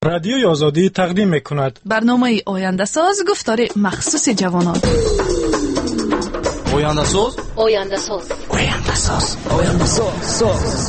رادیوی آزادی تقدیم می‌کند. برنامه آینده ساز گفتار مخصوص جوانان. آینده ساز، آینده ساز، آینده ساز، آینده ساز.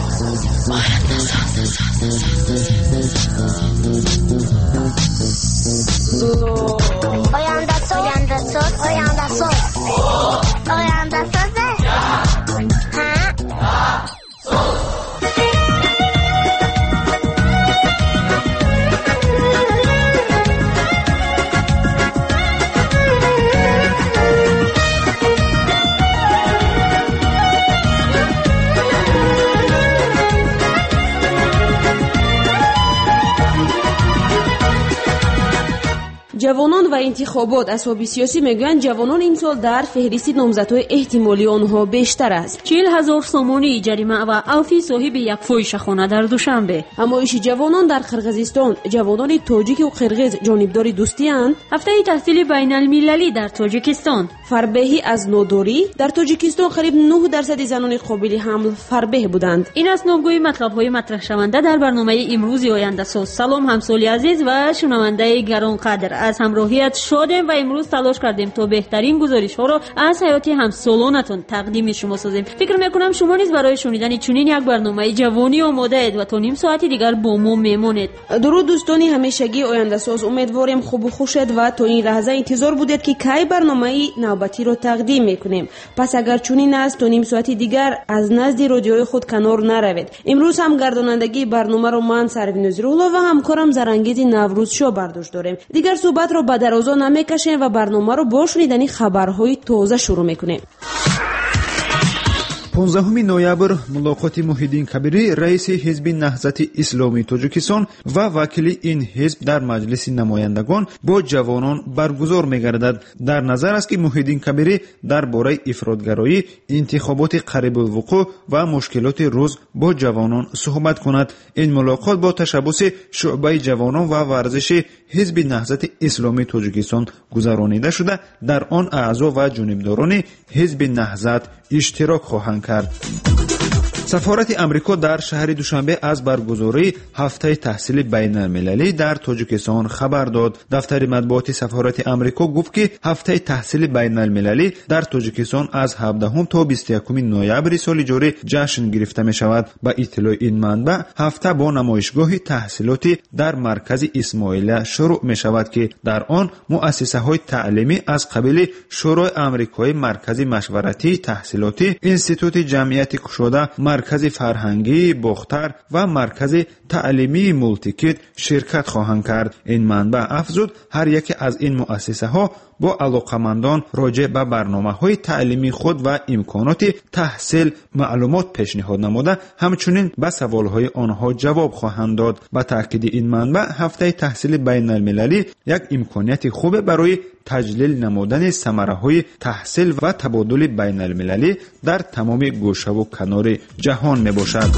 جوانان و انتخابات. اسباب سیاسی میگویند جوانان این سال در فهرست نامزدهای احتمالی آنها بیشتر است. 40,000 سامانی جریمه و عفو صاحب یک فاحش خانه در دوشنبه. همایش جوانان در قرقیزستان. جوانان تاجیک و قرقیز جانبدار دوستی اند. هفته تحصیل بین المللی در تاجیکستان. فربهی از نوداری. در تاجیکستان قریب 9% زنان قابل حمل فربه بودند. این است نامگوی مطلب‌های مطرح شونده در برنامه امروز آینده ساز. سلام همسایه عزیز و شنونده گرانقدر، از همراهیت شادیم و امروز تلاش کردیم تا بهترین گزارش‌ها را از حیات همسالانتون تقدیم شما سازیم. فکر می‌کنم شما نیز برای شنیدن چنین یک برنامه جوانی آماده اید و تا نیم ساعت دیگر با ما میمانید. درود دوستان همیشگی آینده ساز، امیدواریم خوب و خوشید و تا این لحظه انتظار بودید که کی برنامه نوبتی رو تقدیم می‌کنیم. پس اگر چنین است تا نیم ساعت دیگر از نزد رادیوی خود کنار نروید. امروز هم گردانندگی برنامه رو من سروین نظیرالله و همکارم زرانگیز نوروز شو برداشت داریم. دیگر صحبت رو به درازا نمیکشیم و برنامه رو با شنیدن خبرهای تازه شروع میکنیم. 15 نویبر ملاقات محیدین کبیری رئیس حزب نهضت اسلامی تاجیکستان و وکیل این حزب در مجلس نمایندگان با جوانان برگزار می‌گردد. در نظر است که محیدین کبیری درباره افراطگرایی، انتخابات قریب الوقوع و مشکلات روز با جوانان صحبت کند. این ملاقات با تشبث شعبه جوانان و ورزش حزب نهضت اسلامی تاجیکستان گذرانیده شده. در آن اعضا و جانبداران حزب نهضت اشتراک خواهند کرد. سفارت امریکا در شهر دوشنبه از برگزاری هفته تحصیل بین المللی در تاجیکستان خبر داد. دفتر مطبوعات سفارت امریکا گفت که هفته تحصیل بین المللی در تاجیکستان از 17 تا 21 نوامبر سال جاری جشن گرفته می شود. با اطلاع این منبع هفته با نمایشگاه تحصیلاتی در مرکز اسماعیلیه شروع می شود که در آن مؤسسه های تعلیمی از قبیل شورای امریکایی مرکز مشورتی تحصیلاتی، انستیتوت جمعیت گشوده، مرکز فرهنگی باختر و مرکز تعلیمی مولتیکیت شرکت خواهند کرد. این منبع افزود هر یک از این مؤسسه ها با علاقمندان راجع به برنامه‌های تعلیمی خود و امکانات تحصیل معلومات پیشنهاد نموده، همچنین به سوال‌های آنها جواب خواهند داد. با تاکید این منبع هفته تحصیل بین المللی یک امکانیت خوب برای تجلیل نمودن ثمره‌های تحصیل و تبادل بین المللی در تمام گوشه و کنار جهان میباشد.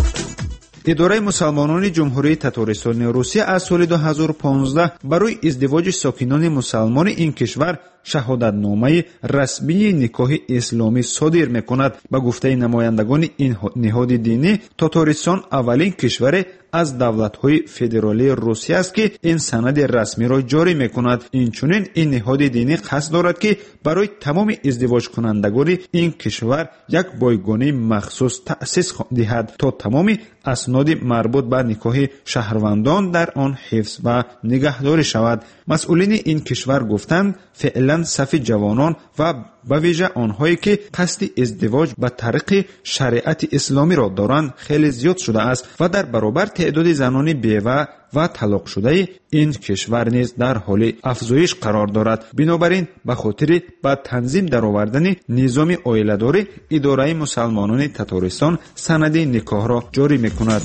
اداره مسلمانان جمهوری تاتارستان روسیه از سال 2015 برای ازدواج ساکنان مسلمان این کشور شهادتنامه رسمی نکاح اسلامی صادر میکند. به گفته نمایندگان این نهاد دینی، تاتارستان اولین کشور از دولت‌های فدرالی روسیه است که این سند رسمی را جاری میکند. اینچنین این نهاد دینی قصد دارد که برای تمام ازدواج کنندگان این کشور یک بایگانی مخصوص تأسیس دهد تا تمام اسناد مربوط به نکاح شهروندان در آن حفظ و نگهداری شود. مسئولین این کشور گفتند فعلا صف جوانان و به ویژه آنهایی که قصد ازدواج به طریق شریعت اسلامی را دارند خیلی زیاد شده است و در برابر تعداد زنان بیوه و طلاق شده این کشور نیز در حال افزایش قرار دارد. بنابراین به خاطر به تنظیم درآوردن نظام عائله‌داری، اداره مسلمانان تاتارستان سند نکاح را جاری می‌کند.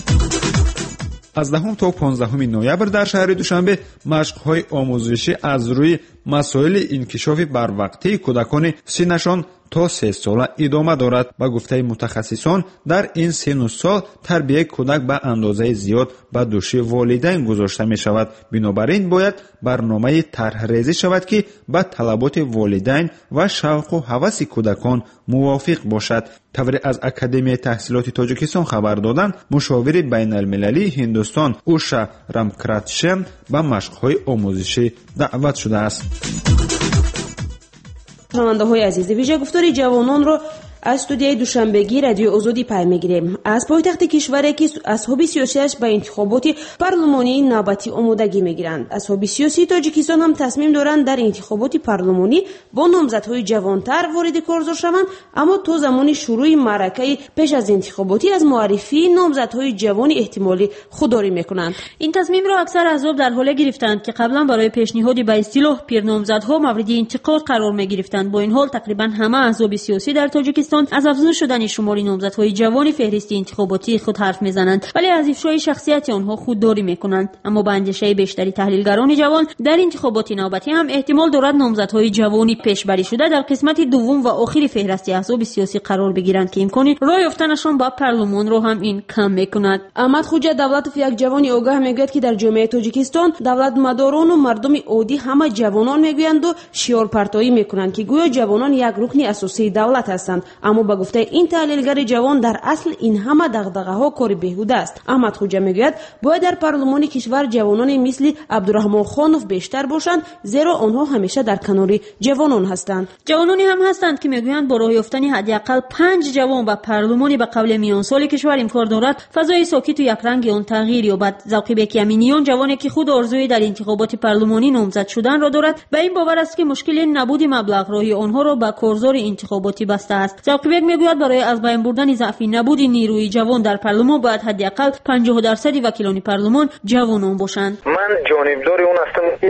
از 10 تا 15 نوامبر در شهر دوشنبه مشق‌های آموزشی از روی مسائل انکشاف بروقتی کودکان سنشان تا 3 ساله ادامه دارد. با گفته متخصصان در این سن و سال تربیت کودک به اندازه زیاد به دوش والدین گذاشته می شود. بنابراین باید برنامه طرحریزی شود که به طلبات والدین و شوق و هوس کودکان موافق باشد. طوری از اکادمی تحصیلات تاجیکستان خبر دادند مشاور بین المللی هندوستان اوشا رامکراتشن به مشق‌های آموزشی دعوت شده است. شنونده‌های عزیز، ویژه گفتار جوانان رو از استودیوی دوشنبگی رادیو آزادی پیام می‌گیریم. از پایتخت کشوری که اصحاب سیاسیش به انتخابات پارلمانی نوبتی آمادگی می‌گیرند. اصحاب سیاسی تاجیکستان هم تصمیم دارند در انتخابات پارلمانی با نامزدهای جوانتر وارد کار شوند، اما تا زمان شروع معرکه پیش از انتخاباتی از معرفی نامزدهای جوان احتمالی خودداری می‌کنند. این تصمیم را اکثر احزاب در حال گرفتند که قبلا برای پیشنهاد به اصطلاح پیرنامزدها مورد انتقاد قرار می‌گرفتند. با این حال تقریبا همه احزاب سیاسی در تاجیکستان از افزایش شدن شمار نامزدهای جوان فهرست انتخاباتی خود حرف میزنند، ولی از افشای شخصیت آنها خودداری میکنند. اما با اندیشه بیشتری تحلیلگران جوان در انتخابات نوبتی هم احتمال دارد نامزدهای جوانی پیشبری شده در قسمت دوم و آخر فهرست احزاب سیاسی قرار بگیرند که امکان راه یافتنشان به پارلمان را هم این کم میکند. احمد خوجا دولتوف یک جوانی آگاه میگوید که در جامعه تاجیکستان دولت مداران و مردم عادی همه جوانان میگویند و شعار پرتایی میکنند که گویا جوانان یک رکن اساسی دولت هستند. اما با گفته این تحلیلگر جوان در اصل این همه دغدغه‌ها کار بیهوده است. احمد خوجا میگوید باید در پارلمان کشور جوانان مثل عبدالرحمن خانوف بیشتر باشند، زیرا آنها همیشه در کنار جوانان هستند. جوانانی هم هستند که میگویند با راه یافتن حداقل 5 جوان به پارلمان به قبل میان سال کشور امکان دارد فضای ساکت و یک رنگ آن تغییر یابد. ذوقی بیک امینیان جوانی که خود آرزوی در انتخابات پارلمانی نامزد شدن را دارد و این باور است که مشکل نبود مبلغ راهی آنها را به کارزار انتخاباتی بسته است. ذوقی بیک میگوید برای از بین بردن ضعف نبود نیروی جوان در پارلمان باید حداقل 50% وکیلان پارلمان جوانان باشند. من جانبدار اون هستم که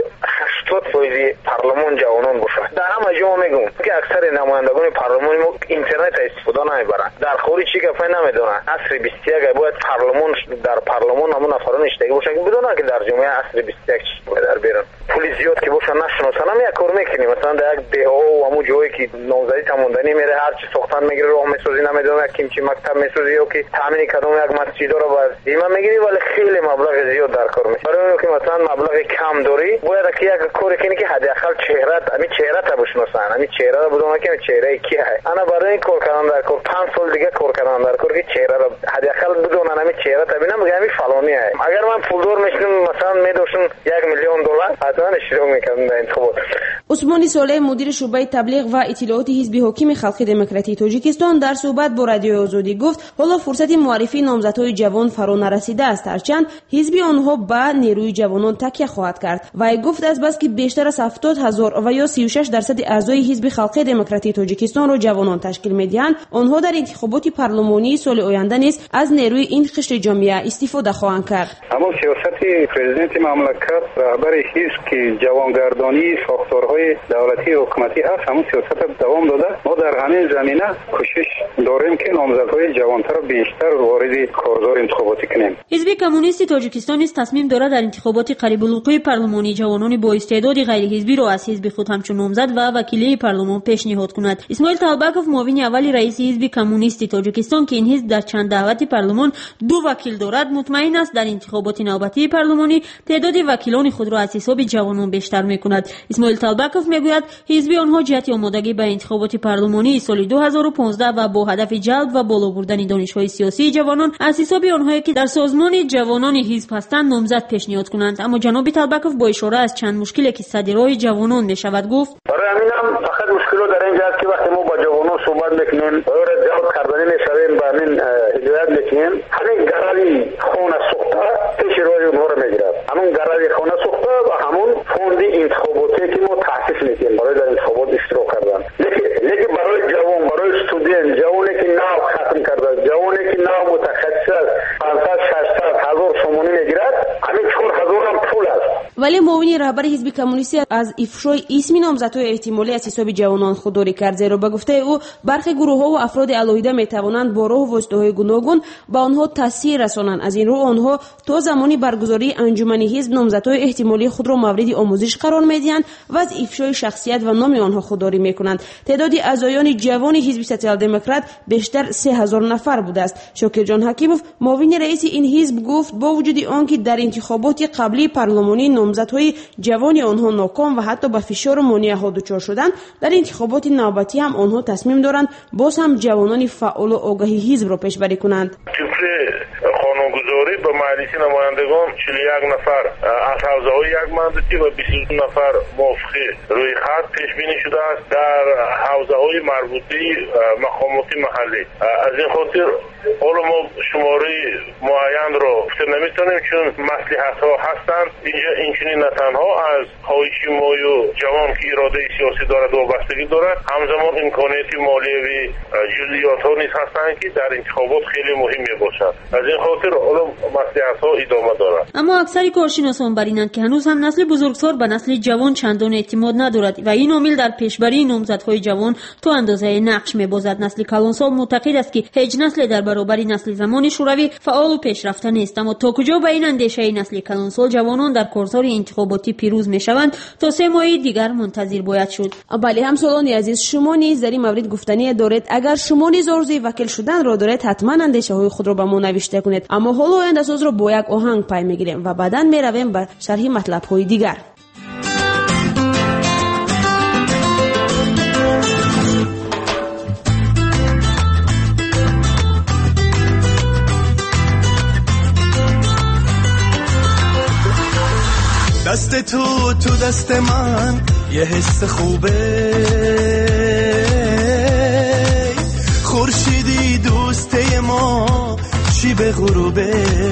80% پارلمان جوانان باشند. در همه جا میگم که اکثر نمایندگان پارلمان ما اینترنت استفاده نمیبرند. در خارج چی گپ نمیدونن. عصر 21 باید پارلمان در پارلمان همون نفران اشتغال باشن که بدونن که در جمعه عصر 21 چی در بیرون. پلیس زیاد که باشن نشناسن هم یک کار میکنیم. مثلا در یک دهها و همون جایی که نامزدی تموندنی میره هر چی ساختن میگیره راه میسازی نمیدونم کیمچی مکتب میسازی یا که تامین کدوم یک مسجد رو باز اینا میگیری ولی خیلی مبلغ زیاد در کار میشه. برای اینکه مثلا مبلغ کم داری باید که یک کاری کنی که حداقل چهره تا بشناسن. همین چهره رو بدونن که چهره کی هست. انا برای این کار کردن در کار 5 سال دیگه کار کردن در کار که چهره رو حداقل بدونن همین چهره تا ببینم میگم همین فلانی هست. اگر من پولدار میشم مثلا میدوشم $1,000,000 حتما اشتراک میکردم در انتخابات. عثمانی صالح مدیر شعبه تبلیغ و اطلاعات حزب حاکم خلق دموکراتی تاجیکستان در صحبت با رادیو آزادی گفت حالا فرصت معرفی نامزدهای جوان فرا نرسیده است، هرچند حزب آنها به نیروی جوانان تکیه خواهد کرد. وی گفت از بس که بیشتر از 70,000 و یا 36% اعضای حزب خلق دموکراتی تاجیکستان را جوانان تشکیل می‌دهند، آنها در انتخابات پارلمانی سال آینده نیز از نیروی این قشر جامعه استفاده خواهند کرد. اما سیاست پرزیدنت مملکت رهبر حزب که جوانگردانی ساختارهای دولتی و حکومتی است همون سیاست دوام داده. ما در همین زمینه کوشش داریم که نامزدهای جوانتر را بیشتر وارد کارزار انتخاباتی کنیم. حزب کمونیست تاجیکستان نیز تصمیم دارد در انتخابات قریب الوقوع پارلمانی جوانان با استعداد غیر حزبی را از حزب خود همچون نامزد و وکیل پارلمان پیشنهاد کند. اسماعیل طالبکوف معاون اول رئیس حزب کمونیست تاجیکستان که این حزب در چند دعوت پارلمان 2 وکیل دارد مطمئن است در انتخابات نوبتی پارلمانی تعداد وکیلان خود را از حساب جوانان بیشتر میکند. اسماعیل طالبکوف میگوید حزب آنها جهت آمادگی به انتخابات پارلمانی سال 2015 و با هدف جلب و بالا بردن دانش‌های سیاسی جوانان از حساب آنهایی که در سازمان جوانان حزب هستند نامزد پیشنهاد کنند. اما جناب طالبکوف با اشاره از چند مشکلی که صدرای جوانان میشود گفت برای همین هم فقط مشکل در این جهت که وقتی ما با جوانان صحبت میکنیم و جواب کردنی میشویم با همین هدایت میکنیم همین گرایی خونه سوخته پیش روی اونها رو میگیرد. همون گرایی خونه سوخته و همون فوند انتخاباتی که ما تاسیس میکنیم برای در انتخابات اشتراک کردن. لیکن برای جوان برای استودنت جوانی که نو ختم کرده جوانی که نو متخصص است 500-600 هزار سومونی میگیرد همین 4,000 هم پول است. ولی معاون رهبر حزب کمونیستی از افشای اسم نامزدهای احتمالی از حساب جوانان خودداری کرد، زیرا به گفته او برخی گروه‌ها و افراد علاهیده می‌توانند با راه و واسطه‌های گوناگون به آنها تاثیر رسانند. از این رو آنها تا زمانی برگزاری انجمن حزب نامزدهای احتمالی خود را مورد آموزش قرار می‌دهند و از افشای شخصیت و نام آنها خودداری می‌کنند. تعداد اعضایان جوان حزب سوسیال دموکرات بیشتر 3000 نفر بوده است. شاکر جان حکیموف معاون رئیس این حزب گفت با وجود آنکه در انتخابات قبلی پارلمانی نامزدهای جوان آنها ناکام و حتی به فشار و مانع‌ها دچار شدند، در انتخابات نوبتی هم آنها تصمیم دارند باز هم جوانان فعال و آگاهی حزب را پیشبری کنند. قانونگذاری به مجلس نمایندگان 41 نفر از حوزه‌های یک منطقه و 22 نفر موافقه روی خط پیش بینی شده است در حوزه‌های مربوطه مقامات محلی. از این خاطر حالا ما شماره معین را گفته نمیتونیم چون مصلحت‌ها هستند. اینجا اینچنین نه تنها از خواهش مای و جوان که اراده سیاسی دارد و وابستگی دارد، همزمان امکانات مالیوی جزئیات‌ها نیز هستند که در انتخابات خیلی مهم میباشد. از این خاطر حالا مصلحت‌ها ادامه دارد. اما اکثر کارشناسان بر اینند که هنوز هم نسل بزرگسال به نسل جوان چندان اعتماد ندارد و این عامل در پیشبری نامزدهای جوان تو اندازه نقش می‌بازد. نسل کلانسال معتقد است که هیچ نسل در برابر نسل زمان شوروی فعال و پیشرفته نیست، اما تا کجا به این اندیشه نسل کلانسال جوانان در کارزار انتخاباتی پیروز میشوند تا 3 ماه دیگر منتظر باید شد. بله همسالان عزیز، شما نیز در این مورد گفتنی دارید؟ اگر شما نیز آرزوی وکیل شدن را دارید حتما اندیشه های خود را به ما نوشته کنید. اما حالا آینده ساز را با یک آهنگ پی میگیریم و بعداً میرویم به شرح مطلب های دیگر. دست تو دست من یه حس خوبه، خورشیدی دوسته ما چی به غروبه،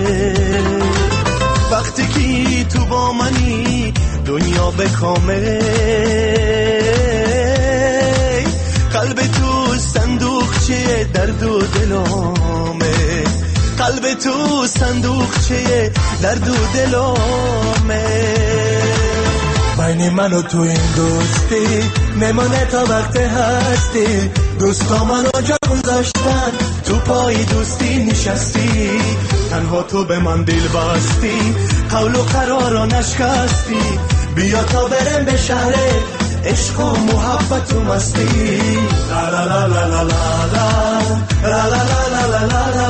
وقتی که تو با منی دنیا به کامه، قلب تو صندوقچه درد و دلامه، قلب تو صندوقچه درد و دلامه، بین من و تو این دوستی میمونه تا وقت هستی، دوستا منو جا گذاشتن تو پای دوستی نشستی، تنها تو به من دل بستی، قول و قرار رو نشکستی، بیا تا برم به شهر عشق و محبت و مستی، لا لا لا لا لا لا لا لا لا لا لا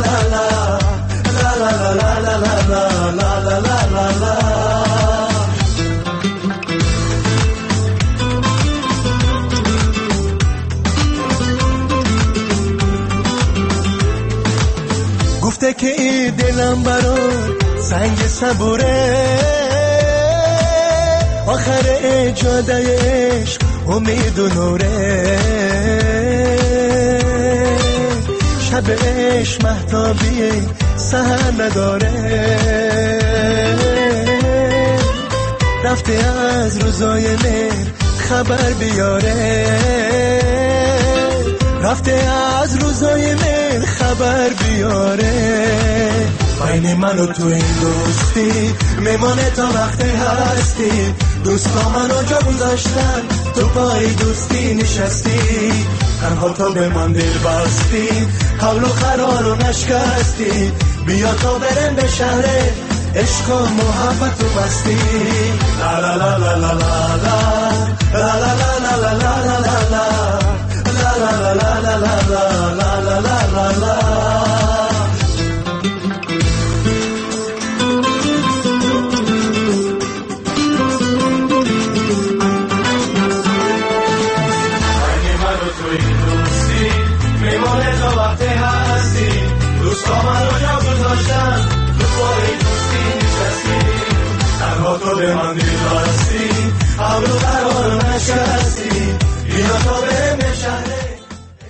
لا لا لا. گفته که این دلم برات سنگ صبوره، آخر اجاده عشق امید و نوره، شب عشق مهتابیه سهر نداره، رفته از روزای مهر خبر بیاره، رفته از روزای مهر خبر بیاره، بین من و تو این دوستی میمانه تا وقت هستی، دوستا منو جا گذاشتن تو پای دوستی نشستی، تنها تو به من دل بستی، قول و قرار رو نشکستی، بیا تا برم به شهر عشق و محبت و مستی، لا لا لا لا لا لا لا لا لا لا لا لا لا لا لا. تو به من دل بستی، قبل و قرار نشستی، بیا تا برم به شهر عشق و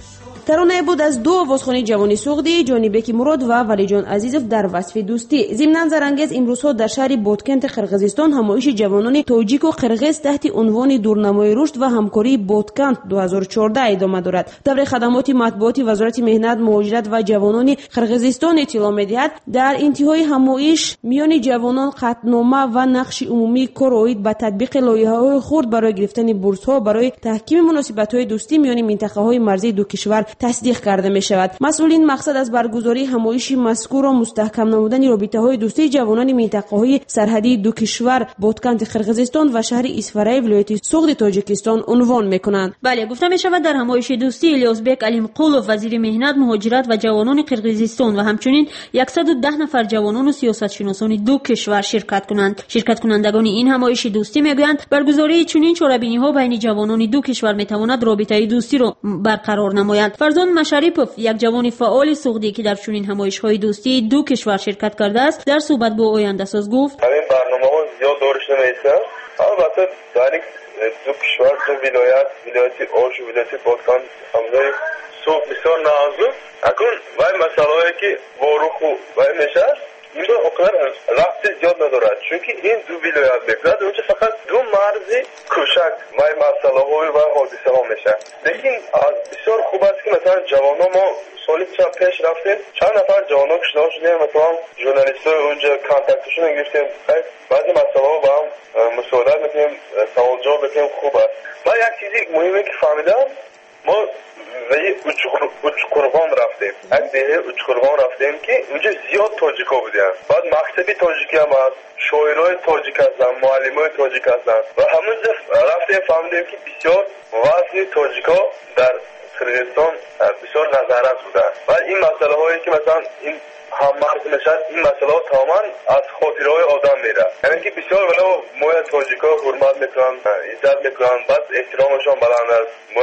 ترانه بود از دو آوازخوانی جوانی سوغدی، جانبک مراد و ولیجان عزیزов در وصف دوستی. ضمن زرانگیز امروزها در شهر بودکنت قرقیزستان همایش جوانان تاجیک و قرقیز تحت عنوان دورنمای رشد و همکاری بودکنت 2014 ادامه دارد. طبق خدمات مطبوعاتی وزارت مهنت، مهاجرت و جوانان قرقیزستان اطلاع می‌دهد در انتهای همایش میان جوانان قطعنامه و نقش عمومی کار آید به تطبیق لایحه‌های خرد برای گرفتن بورس‌ها برای تحکیم مناسبت‌های دوستی میان منطقه‌های مرزی دو کشور تصدیق کرده می‌شود. مسئولین مقصد از برگزاری همایش مذکور را مستحکم نمودن رابطه‌های دوستی جوانان منطقه‌های سرحدی دو کشور بودکنت قرقیزستان و شهر اسفرای ولایت سوغد تاجیکستان عنوان می‌کنند. بله، گفته می‌شود در همایش دوستی الیاسبک علیمقولov وزیر مهنت، مهاجرت و جوانان قرقیزستان و همچنین 110 نفر جوانان و سیاستشناسان دو کشور شرکت کنند. شرکت کنندگان این همایش دوستی میگویند برگزاری چنین چورابینی‌ها بین جوانان دو کشور میتواند رابطه دوستی را برقرار نماید. فرزان مشریپوف، یک جوان فعال سوغدی که در چنین همایش‌های دوستی دو کشور شرکت کرده است، در صحبت با آینده ساز گفت: همین برنامه‌ها زیاد دورش نمیشه. البته در دو کشور، دو ولایت اوش و ولایت بودکان همزای سوغد بسیار نازک. اکنون وای مسائلی که واروخ وای میشه این با اقدار رفتی زیاد ندارد، چونکه این دو ولایت بگذارد اونجا فقط دو مرزی کوچک وای مسائل های و حادثه ها میشه. لیکن بسیار خوب است که مثلا جوانان ما سالی چند پیش رفتیم، چند نفر جوانان کشنا شدیم، مثلا ژورنالیست های اونجا کانتکتشون گرفتیم، بعضی مسائل ها با هم مساعدت میکنیم، سوال جواب میکنیم. خوب است. من یک چیزی مهمه که فهمیدم، ما به اوچ قربان رفتیم، از دیگه اوچ قربان رفتیم که اونجا زیاد تاجیکا بودن. بعد مکتبی تاجیکی هم هست، شاعرای تاجیک هستن، معلمای تاجیک هستن و همون رفتیم فهمیدیم که بسیار وزن تاجیکا در قرقیزستان بسیار نظارت بودن و این مسئله هایی که مثلا این هم مرز نشد، این مسئله ها تماما از خاطره های آدم میره. یعنی که بسیار ولی ما تاجیکا حرمت میکنن، عزت میکنن، بعد احترامشان بلند است. ما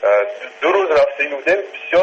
دو روز رفتیم بودیم، بسیار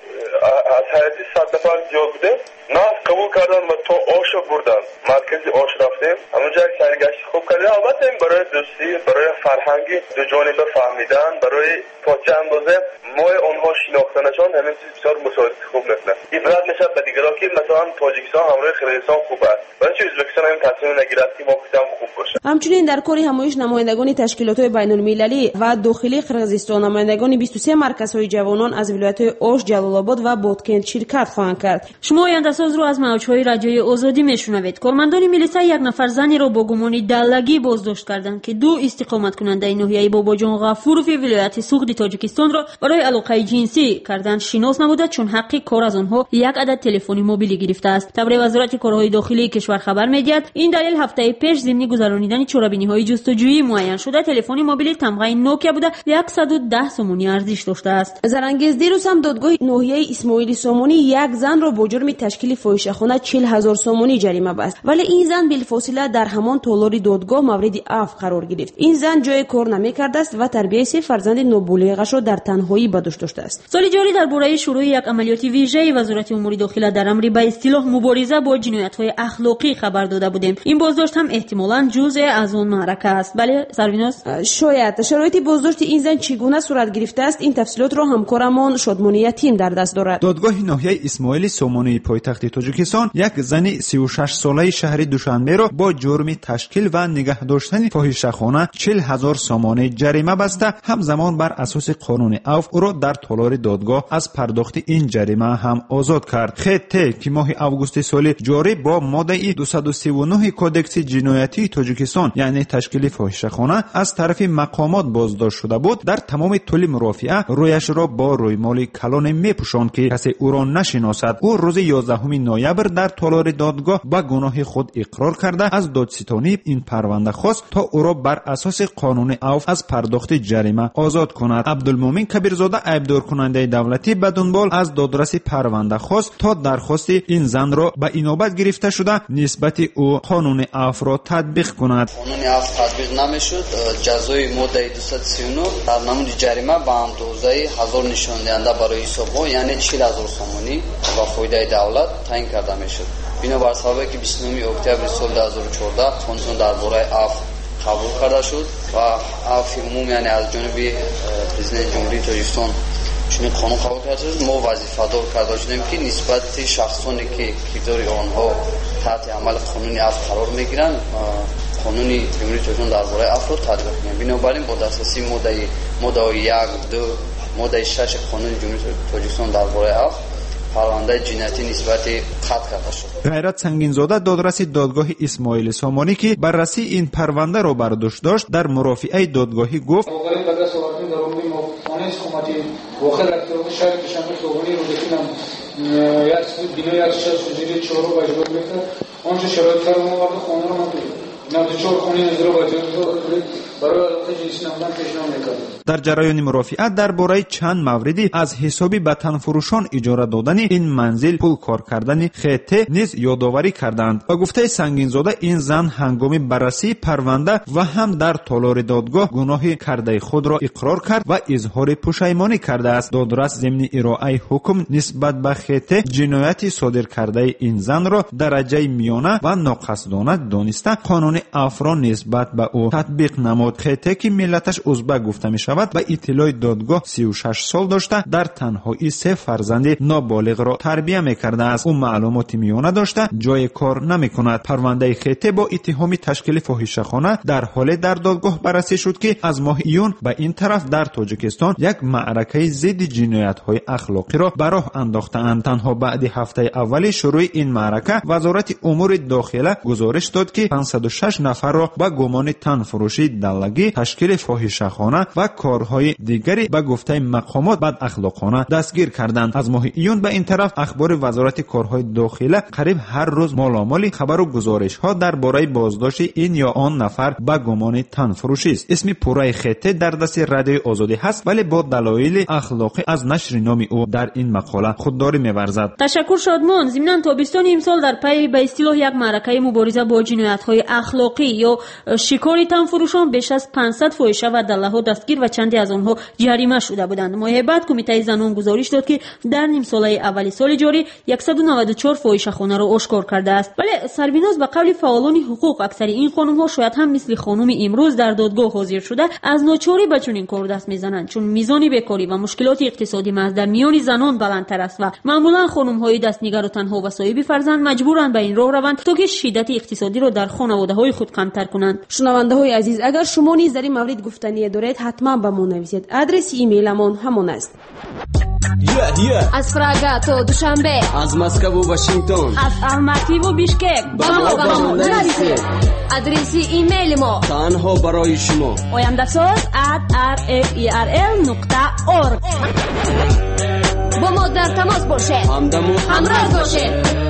از حیاتی 100 نفر زیاد بودیم، ناز قبول کردن و تا آش بردن. مرکزی آش رفتیم، همونجا یک سرگشت خوب کردیم. البته این برای دوستی، برای فرهنگی دو جانبه فهمیدن، برای تا چه اندازه ما آنها شناختنشان همین چیز بسیار مساعدت خوب میکنه. عبرت میشه به دیگران که مثلا تاجیکستان همراه قرقیزستان خوب است، ولی چه ازبکستان هم تصمیم نگیرد که ما هم خوب باشه. همچنین در کار همایش نمایندگان تشکیلات‌های بین‌المللی و داخلی قرقیزستان، نمایندگان 23 مرکزهای جوانان از ولایت‌های اوش، جلال‌آباد و بودکنت شرکت خواهند کرد. شما آینده ساز رو از موج‌های رادیوی آزادی میشنوید. کارمندان میلیسا یک نفر زنی را با گمان دلگی بازداشت کردند که دو استقامت کننده ناحیه باباجان غفوروف ولایت سوغد تاجیکستان را برای علاقه جنسی کردن شناس نموده، چون حق کار از آنها یک عدد تلفن موبیلی گرفته است. طبق وزارت کارهای داخلی کشور خبر می‌دهد این دلیل هفته پیش ضمن گذرانیدن چورابینی‌های جستجویی معین شده تلفن موبیلی تمغه نوکیا بوده 110 سومونی ارزش داشته است. زرانگیز دیروز هم دادگاه ناحیه اسماعیلی سومونی یک زن را با جرم تشکیل فاحشه‌خانه 40000 سومونی جریمه بست، ولی این زن بالفاصله در همان تالار دادگاه مورد عفو قرار گرفت. این زن جای کار نمی‌کرده است و تربیت 3 فرزند نابالغش را در تنهایی به دوش داشته است. سال جاری درباره شروع یک عملیات ویژه وزارت امور داخله در امر به اصطلاح مبارزه با جنایت‌های اخلاقی خبر داده بودیم. این بازداشت هم احتمالاً جزء از اون معرکه است. بله سرویناس، شاید شرایط بازداشت این زن چگونه صورت گرفته است این تفصیلات را همکارمان شادمانی یتیم در دست دارد. دادگاه ناحیه اسماعیلی سومونی پایتخت تاجیکستان یک زن 36 ساله شهر دوشنبه را با جرم تشکیل و نگه داشتن فاحشه‌خانه 40000 سومانی جریمه بسته، همزمان بر اساس قانون عفو او را در تالار دادگاه از پرداخت این جریمه هم آزاد کرد. خطه که ماه آگوست سال جاری با ماده 239 کودکس جنایتی تاجیکستان یعنی تشکیل فاحشه‌خانه از طرف مقامات بازداشت شده بود، در تمام طول مرافعه رویش را با رویمال کلان میپوشاند که کسی او را نشناسد. او روز 11 نوامبر در تالار دادگاه با گناه خود اقرار کرده از دادستانی این پرونده خواست تا او را بر اساس قانون عفو از پرداخت جریمه آزاد کند. عبدالمومن کبیرزاده ایبدار کننده دولتی به دنبال از دادرس پرونده خواست تا درخواست این زن را به اینابت گرفته شده نسبت او قانون عفو را تطبیق کند. قانون عفو تطبیق نمیشد. جزای ماده 239 در نمود جریمه به اندازه 1000 نشان دهنده برای حساب یعنی 40000 سومونی و فایده دولت تعیین کرده میشد. بنابر سببی که 29 اکتبر سال 2014 قانون درباره عفو قبول کرده شد و عفو عمومی یعنی از جانب پرزیدنت جمهوری تاجیکستان چون قانون قبول کرده شد ما وظیفه‌دار کرده شدیم که نسبت شخصانی که کردار آنها تحت عمل قانونی عفو قرار میگیرن قانونی جمهوری تاجیکستان درباره عفو تطبیق می‌کنیم. بنابراین با دسترسی ماده 1 2 ماده 6 قانون جمهوری تاجیکستان درباره عفو پرونده جنایتی نسبت قطع کرده شد. غیرت سنگینزاده دادرس دادگاه اسماعیل سامانی که بررسی این پرونده را برداشت داشت در مرافعه دادگاهی گفت در جریان مرافعه درباره چند موردی از حسابی به تنفروشان اجاره دادن این منزل پول کار کردن خطه نیز یادآوری کردند. با گفته سنگینزاده این زن هنگام بررسی پرونده و هم در تالار دادگاه گناه کرده خود را اقرار کرد و اظهار پشیمانی کرده است. دادرس ضمن ارائه حکم نسبت به خطه جنایتی صادر کرده این زن را درجه میانه و ناقصدانه دانسته قانون عفو نسبت به او تطبیق نمود. خطه که ملتش ازبک گفته می شود و اطلاع دادگاه 36 سال داشته در تنهایی 3 فرزند نابالغ را تربیت می کرده است. او معلومات میانه داشته جای کار نمی کند. پرونده خطه با اتهام تشکیل فاحشه‌خانه در حال در دادگاه بررسی شد که از ماه ایون به این طرف در تاجیکستان یک معرکه ضد جنایت‌های اخلاقی را به راه انداخته‌اند. تنها بعد هفته اول شروع این معرکه وزارت امور داخله گزارش داد که 506 نفر را با گمان تنفروشی دلگی، تشکیل فاحشه‌خانه و کارهای دیگری به گفته مقامات بد اخلاقانه دستگیر کردند. از ماه ایون به این طرف اخبار وزارت کارهای داخله قریب هر روز مالامال خبر و گزارش‌ها درباره بازداشت این یا آن نفر به گمان تنفروشی است. اسم پورای خطه در دست رادیو آزادی هست ولی با دلایل اخلاقی از نشر نام او در این مقاله خودداری می‌ورزد. تشکر شادمان. ضمن تابستان امسال در پی به اصطلاح یک معرکه مبارزه با جنایت‌های اخلاقی یا شکار تنفروشان بیش از 500 فاحشه و دله‌ها دستگیر و چندی از آنها جریمه شده بودند. ماه بعد کمیته زنان گزارش داد که در نیم ساله اول سال جاری 194 فاحشه‌خانه را آشکار کرده است. ولی سربیناز به قول فعالان حقوق اکثر این خانم‌ها شاید هم مثل خانم امروز در دادگاه حاضر شده از ناچاری به چنین کار دست میزنند، چون میزان بیکاری و مشکلات اقتصادی محض در میان زنان بلندتر است و معمولا خانم‌های دستنگر و تنها و صاحب فرزند مجبورند به این راه روند تا که شدت اقتصادی را در خانواده‌های خود کمتر کنند. شنونده‌های عزیز، اگر شما نیز در این مورد گفتنی دارید حتما به ما نویسید. آدرس ایمیلمان همان است: از پراگا تا دوشنبه، از مسکو و واشنگتن، از الماتی و بیشکک با ما نویسید. آدرس ایمیل ما تنها برای شما oyandasoz@rferl.org. با ما در تماس باشید، همراه باشید.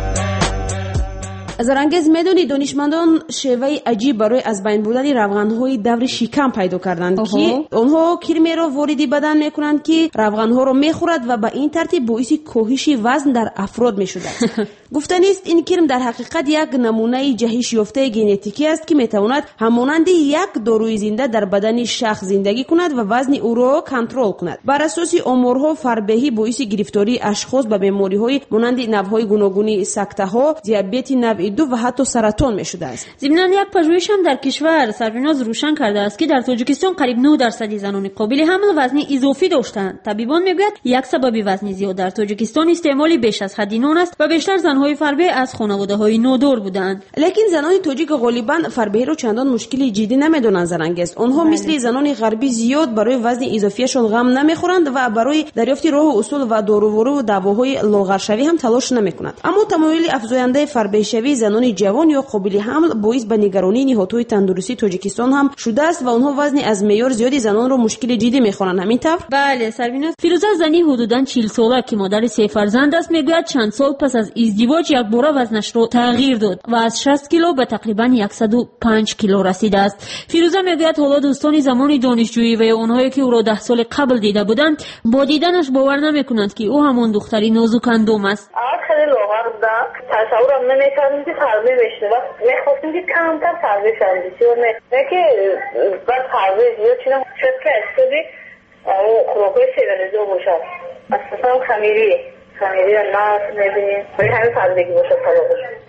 زرانگیز میدونید دانشمندان شیوه عجیب برای از بین بردن روغن‌های دور شکم پیدا کردند که آنها کرمی را وارد بدن میکنند که روغن‌ها را میخورد و به این ترتیب باعث کاهش وزن در افراد میشود. گفتن است این کرم در حقیقت یک نمونه جهش یافته ژنتیکی است که میتواند همانند یک داروی زنده در بدن شخص زندگی کند و وزن او را کنترل کند. بر اساس آمارها فربهی باعث گرفتاری اشخاص به بیماری‌های مانند نوع‌های گوناگون سکته‌ها، دیابت نوع 2 و حتی سرطان میشده است. ضمن یک پژوهش هم در کشور سربیناز روشن کرده است که در تاجیکستان قریب 9% زنان قابل حمل وزن اضافی داشتند. طبیبان میگویند یک سبب وزن زیاد در تاجیکستان استعمال بیش از حد نان است و بیشتر زنهای فربه از خانواده‌های نادار بودند. لیکن زنان تاجیک غالبا فربه را چندان مشکلی جدی نمیدونند. زرنگیز آنها مثل زنان غربی زیاد برای وزن اضافیشان غم نمیخورند و برای دریافت راه و اصول و دارووارو و دواهای لاغرشوی هم تلاش نمیکنند. اما تمایل افزاینده فربه شوی زنان جوان یا قابل حمل باعث به نگرانی نهادهای تندرستی تاجیکستان هم شده است و آنها وزن از معیار زیادی زنان را مشکل جدی میخوانند. همین طور بله سربیناز فیروزه زنی حدوداً 40 ساله که مادر 3 فرزند است میگوید چند سال پس از ازدواج یک بار وزنش را تغییر داد و از 60 کیلو به تقریباً 105 کیلو رسیده است. فیروزه میگوید حالا دوستان زمان دانشجویی و اونهایی که او را 10 سال قبل دیده بودند با دیدنش باور نمیکنند که او همان دختری نازک اندام است. خیلی لاغر بودم، تصورم نمیکردم که فربه بشه و میخواستم که کمتر فربه شدم بسیار نه که بعد فربه زیاد چیدم شد که استادی خوراکای سیبنزو باشد اساسا خمیری نه نبینیم ولی همین فربگی باشد طلا باشد.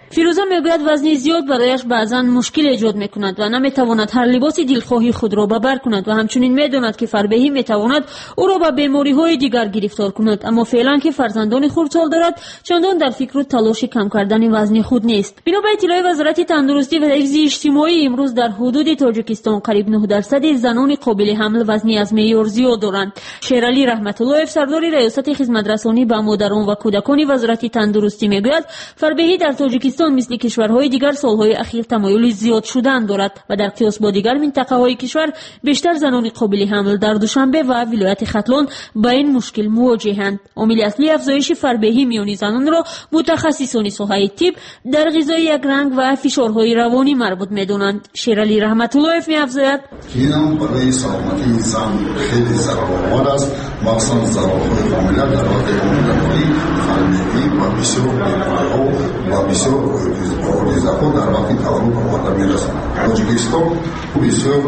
فیروزه میگوید وزن زیاد برایش بعضا مشکل ایجاد میکند و نمیتواند هر لباس دلخواهی خود را به بر کند و همچنین میداند که فربهی میتواند او را به بیماری های دیگر گرفتار کند، اما فعلا که فرزندان خردسال دارد چندان در فکر و تلاش کم کردن وزن خود نیست. بنا به اطلاع وزارت تندرستی و حفظ اجتماعی، امروز در حدود تاجیکستان قریب 9% زنان قابل حمل وزنی از معیار زیاد دارند. شیرعلی رحمت الله سردار ریاست خدمترسانی به مادران و کودکان وزارت تندرستی میگوید فربهی در تاجیکستان مثل کشورهای دیگر سالهای اخیر تمایل زیاد شدن دارد و در قیاس با دیگر منطقه‌های کشور بیشتر زنان قابل حمل در دوشنبه و ولایت ختلان با این مشکل مواجهند. عامل اصلی افزایش فربهی میان زنان را متخصصان ساحه طب در غذای یک رنگ و فشارهای روانی مربوط می‌دانند. شیرعلی رحمت الله می‌افزاید اینم برای سلامتی انسان خیلی ضرورت است، مخصوصا ضرورت‌های کاملا در وقت عمودی فربهی و بسیار بیماری‌ها و بسیار ریزه‌ها در وقت تولد به آدم می‌رسند. تاجیکستان بسیار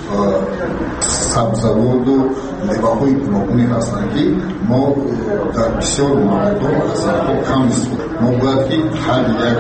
سبزوار و میوه‌های گوناگونی هستند که ما در بسیار موارد از آنها کم استفاده. ما باید که هر یک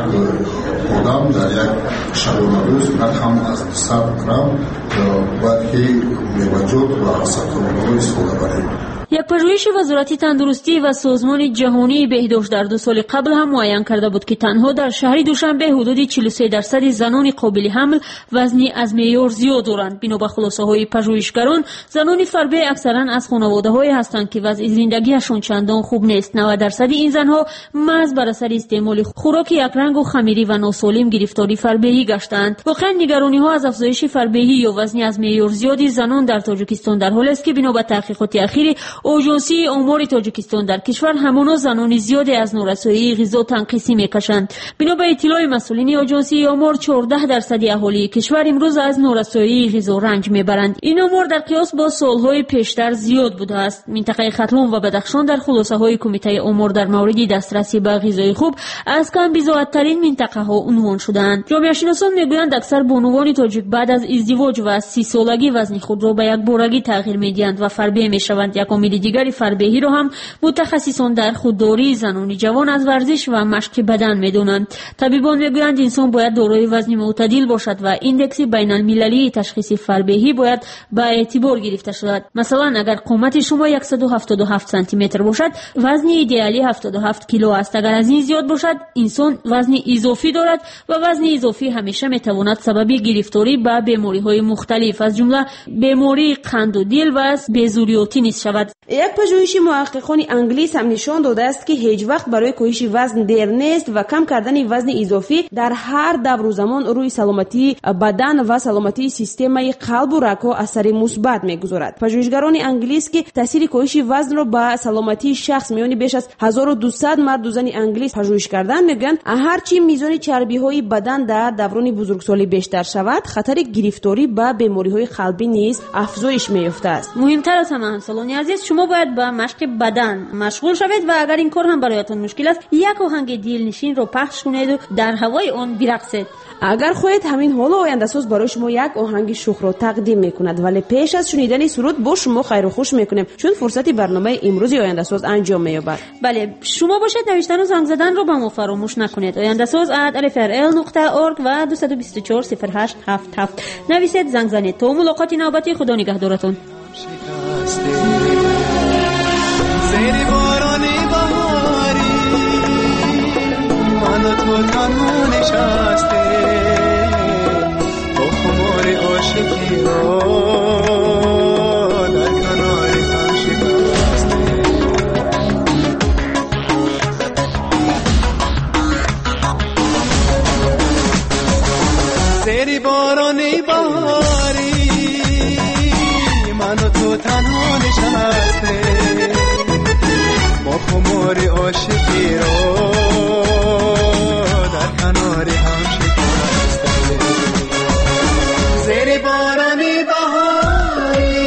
آدم در یک شبانه روز هم از 200 گرم باید که میوه‌جات و سبزوارها استفاده کنیم. یک پژوهش وزارت تندرستی و سازمان جهانی بهداشت در 2 سال قبل هم معین کرده بود که تنها در شهر دوشنبه حدود 43% زنان قابل حمل وزنی از معیار زیاد دارند. بنا به خلاصه‌های پژوهشگران، زنان فربه اکثرا از خانواده‌هایی هستند که وضع زندگیشان چندان خوب نیست. 90% این زنها محض بر اثر استعمال خوراک یکرنگ و خمیری و ناسالم گرفتاری فربهی گشتند. واقعا نگرانی‌ها از افزایش فربهی یا وزنی از معیار زیادی زنان در تاجیکستان در حالی است که بنا به تحقیقات اخیر آژانسی آمار تاجیکستان در کشور همانا زنان زیادی از نارسایی غذا تنقیصی میکشند. بنا به اطلاع مسئولین آژانسی آمار 14% اهالی کشور امروز از نارسایی غذا رنج میبرند. این آمار در قیاس با سالهای پیشتر زیاد بوده است. منطقه ختلان و بدخشان در خلاصه های کمیته آمار در مورد دسترسی به غذای خوب از کم بضاعت‌ترین منطقه ها عنوان شدند. جامعه شناسان میگویند اکثر بانوان تاجیک بعد از ازدواج و 30 سالگی وزن خود را به یک بارگی تغییر میدهند و فربه میشوند. یک عامل دیگری فربهی را هم متخصصان در خودداری زنان جوان از ورزش و مشق بدن میدونند. طبیبان میگویند انسان باید دارای وزن معتدل باشد و ایندکس بین المللی تشخیص فربهی باید به اعتبار گرفته شود. مثلا اگر قامت شما 177 سانتی متر باشد، وزن ایدئالی 77 کیلو است. اگر از این زیاد باشد، انسان وزن اضافی دارد و وزن اضافی همیشه میتواند سبب گرفتاری به بیماری‌های مختلف از جمله بیماری قند و دل و بیزوریاتی نیز شود. یک پژوهش محققان انگلیس هم نشان داده است که هیچ وقت برای کاهش وزن دیر نیست و کم کردن وزن اضافی در هر دور و زمان روی سلامتی بدن و سلامتی سیستم قلب و رگ اثر مثبت میگذارد. پژوهشگران انگلیس که تاثیر کاهش وزن را به سلامتی شخص میان بیش از 1200 مرد و زن انگلیس پژوهش کردن میگن هرچی میزان چربی های بدن در دوران بزرگسالی بیشتر شود، خطر گرفتاری به بیماری های قلبی نیز افزایش میافته است. مهمتر از همه همسالان عزیز، شما باید با مشق بدن مشغول شوید و اگر این کار هم برایتان مشکل است، یک آهنگ دلنشین رو پخش کنید و در هوای آن برقصید. اگر خواهید همین حال آینده ساز برای شما یک آهنگ شوخ رو تقدیم میکند، ولی پیش از شنیدن سرود با شما خیر و خوش میکنیم چون فرصتی برنامه امروز آینده ساز انجام مییابد. بله، شما باشید نوشتن و زنگ زدن رو به ما فراموش نکنید. آینده ساز @rfrl.org و 2240877 نویسید، زنگ زنید. تا ملاقات نوبتی، خدا نگهدارتون. زیر بارانی بهاری من و تو تنها نشسته با خمار عاشقی را در کنار هم شکسته. زیر بارانی بهاری من و تو تنها نشسته با خمار عاشقی را در کنار هم شکسته. زیر بارانی بهاری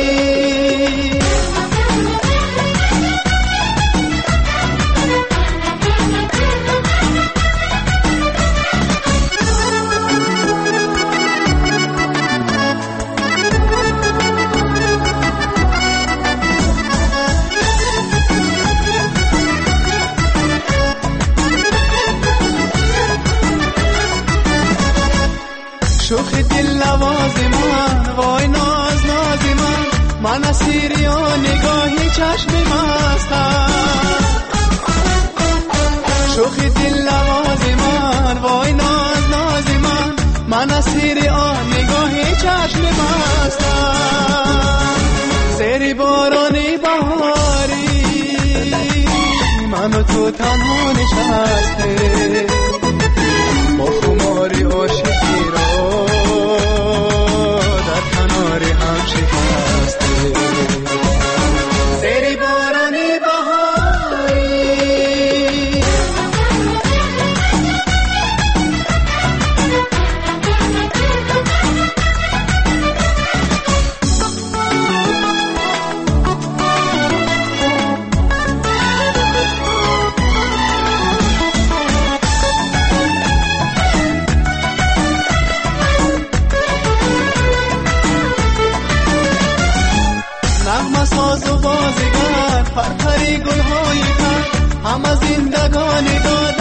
آواز من وای ناز ناز من اسیر یا نگاهی چشم مستم شوخی دل نواز من وای ناز ناز من اسیر آن نگاهی چشم مستم زیر بارانی بهاری من و تو تنها نشسته با خماری عاشقی را در کنار هم شکسته زیر بارانی بهاری ساز و بازیگر پرپری گل‌های تر همه زندگانی داد